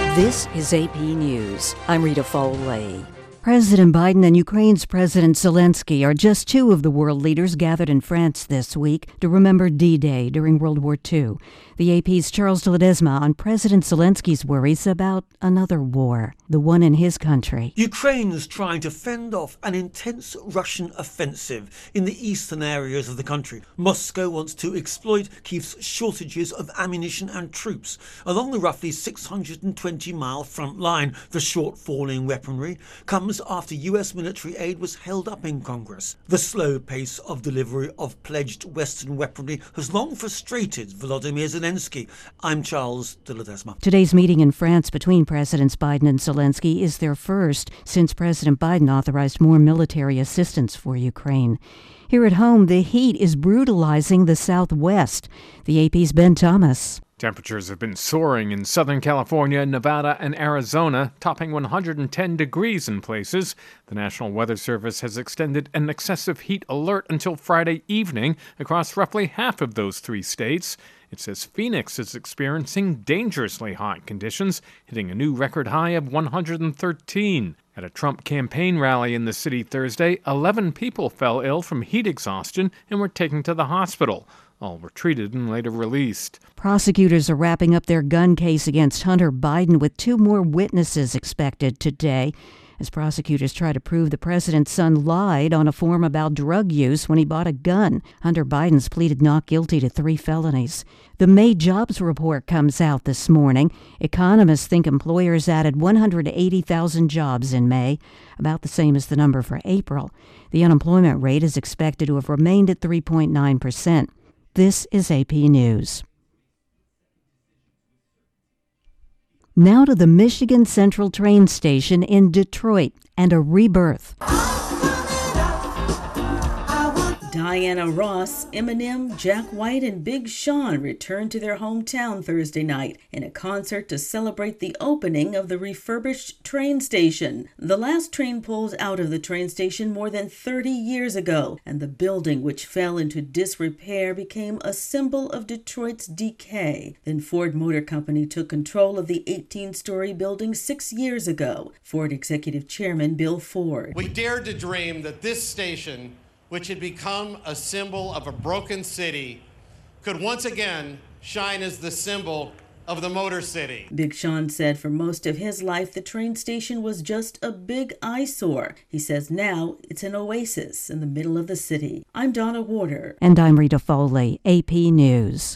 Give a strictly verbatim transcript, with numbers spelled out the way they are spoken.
This is A P News. I'm Rita Foley. President Biden and Ukraine's President Zelensky are just two of the world leaders gathered in France this week to remember D-Day during World War Two. The A P's Charles de Ledesma on President Zelensky's worries about another war, the one in his country. Ukraine's trying to fend off an intense Russian offensive in the eastern areas of the country. Moscow wants to exploit Kyiv's shortages of ammunition and troops along the roughly six hundred twenty mile front line. The shortfall in weaponry comes after U S military aid was held up in Congress. The slow pace of delivery of pledged Western weaponry has long frustrated Volodymyr Zelensky. I'm Charles de Ledesma. Today's meeting in France between Presidents Biden and Zelensky is their first since President Biden authorized more military assistance for Ukraine. Here at home, the heat is brutalizing the Southwest. The A P's Ben Thomas. Temperatures have been soaring in Southern California, Nevada, and Arizona, topping one hundred ten degrees in places. The National Weather Service has extended an excessive heat alert until Friday evening across roughly half of those three states. It says Phoenix is experiencing dangerously hot conditions, hitting a new record high of one hundred thirteen. At a Trump campaign rally in the city Thursday, eleven people fell ill from heat exhaustion and were taken to the hospital. All were treated and later released. Prosecutors are wrapping up their gun case against Hunter Biden with two more witnesses expected today as prosecutors try to prove the president's son lied on a form about drug use when he bought a gun. Hunter Biden's pleaded not guilty to three felonies. The May jobs report comes out this morning. Economists think employers added one hundred eighty thousand jobs in May, about the same as the number for April. The unemployment rate is expected to have remained at three point nine percent. This is A P News. Now to the Michigan Central train station in Detroit and a rebirth. Diana Ross, Eminem, Jack White, and Big Sean returned to their hometown Thursday night in a concert to celebrate the opening of the refurbished train station. The last train pulled out of the train station more than thirty years ago, and the building, which fell into disrepair, became a symbol of Detroit's decay. Then Ford Motor Company took control of the eighteen-story building six years ago. Ford Executive Chairman Bill Ford. We dared to dream that this station, which had become a symbol of a broken city, could once again shine as the symbol of the Motor City. Big Sean said for most of his life, the train station was just a big eyesore. He says now it's an oasis in the middle of the city. I'm Donna Warder. And I'm Rita Foley, A P News.